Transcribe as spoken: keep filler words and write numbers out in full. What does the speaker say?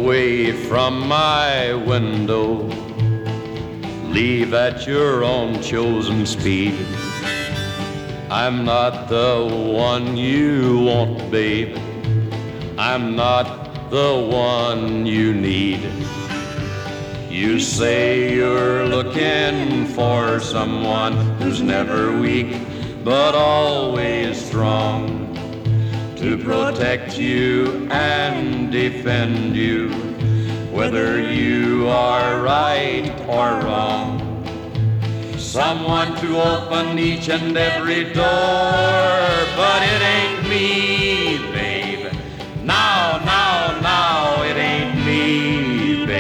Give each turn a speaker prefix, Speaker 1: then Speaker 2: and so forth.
Speaker 1: away from my window. Leave at your own chosen speed. I'm not the one you want, babe. I'm not the one you need. You say you're looking for someone who's never weak, but always strong, to protect you and defend you, whether you are right or wrong. Someone to open each and every door, but it ain't me.